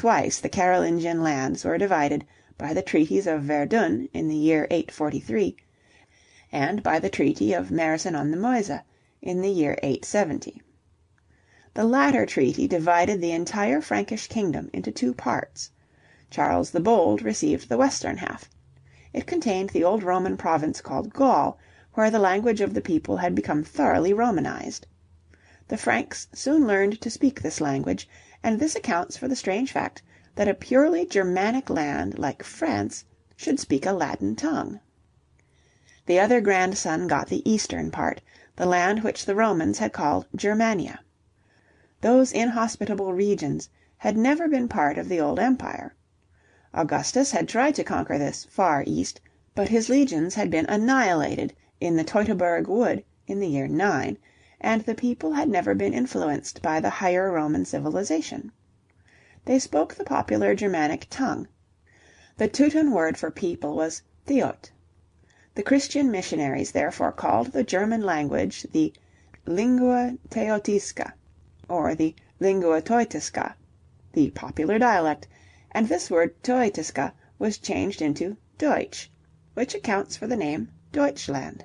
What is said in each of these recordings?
twice the Carolingian lands were divided by the treaties of Verdun in the year 843, and by the treaty of Mersen on the Meuse in the year 870. The latter treaty divided the entire Frankish kingdom into two parts. Charles the Bold received the western half. It contained the old Roman province called Gaul, where the language of the people had become thoroughly Romanized. The Franks soon learned to speak this language, and this accounts for the strange fact that a purely Germanic land like France should speak a Latin tongue. The other grandson got the eastern part, the land which the Romans had called Germania. Those inhospitable regions had never been part of the old empire. Augustus had tried to conquer this "far east," but his legions had been annihilated in the Teutoburg Wood in the year 9, and the people had never been influenced by the higher Roman civilization. They spoke the popular Germanic tongue. The Teuton word for people was Theot. The Christian missionaries therefore called the German language the Lingua Teotisca, or the Lingua Teutiska, the popular dialect, and this word Teutiska was changed into Deutsch, which accounts for the name Deutschland.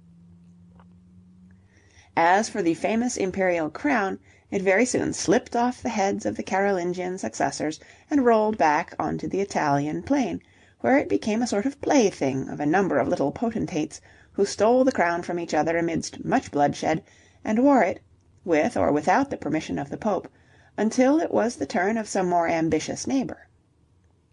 As for the famous imperial crown, it very soon slipped off the heads of the Carolingian successors and rolled back onto the Italian plain, where it became a sort of plaything of a number of little potentates who stole the crown from each other amidst much bloodshed, and wore it, with or without the permission of the Pope, until it was the turn of some more ambitious neighbor.